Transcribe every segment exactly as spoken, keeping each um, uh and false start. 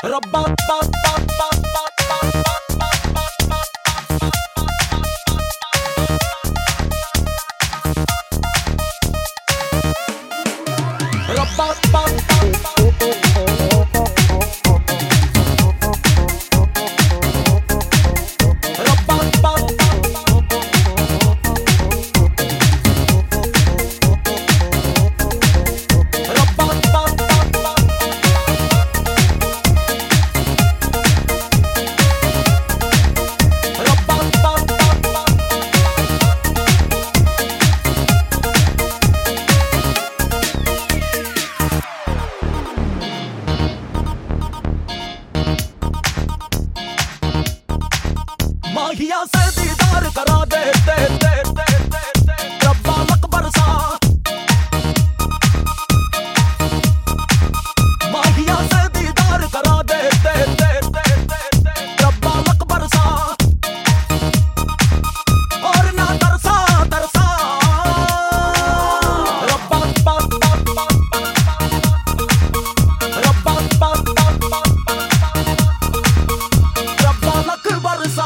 रब्बा बा बा बा बा रब्बा बा माहिया से दीदार करा दे, दे, दे, दे, दे, दे, रब्बा अकबर सा। माहिया से दीदार करा दे, दे, दे, दे, दे, दे, रब्बा अकबर सा। और ना तरसा तरसा रब्बा बा बा बा रब्बा बा बा रब्बा अकबर सा।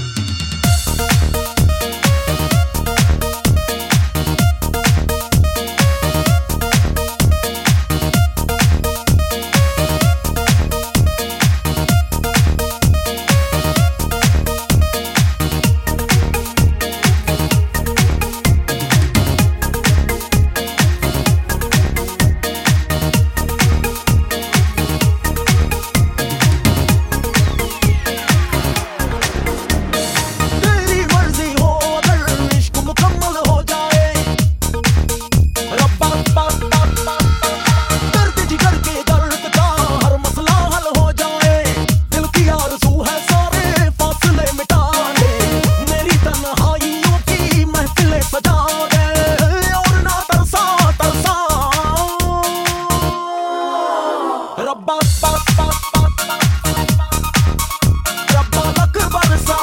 रब्बा बा बा बा रब्बा अकबर सा।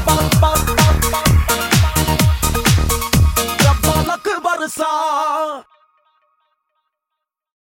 Sa